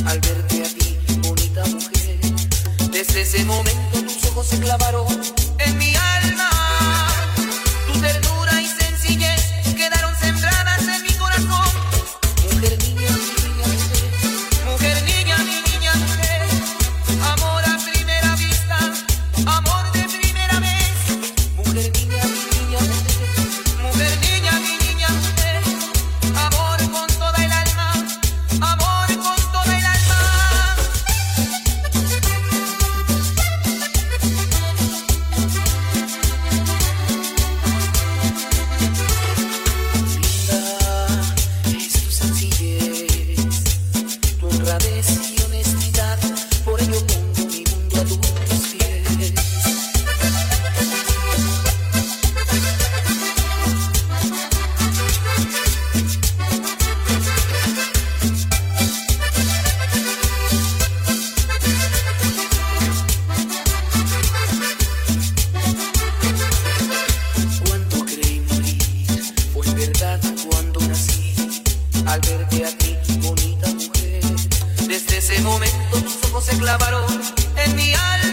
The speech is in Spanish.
al verte a ti, bonita mujer. Desde ese momento tus ojos se clavaron en mi alma. Tu ternura y sencillez quedaron sembradas en mi corazón. Mujer, niña, mi niña, mujer. Mujer, niña, mi niña, mujer. Amor a primera vista, amor de primera vez. Mujer, niña, mi niña, mujer. Mujer, niña, mi niña, mujer. Amor con toda el alma, amor con toda el alma. Linda es tu sencillez, tu honradez y honestidad, por ello pongo mi mundo a tus pies. Cuando creí morir, fue verdad cuando nací, al verte a ti, bonita mujer. Desde ese momento tus ojos se clavaron en mi alma.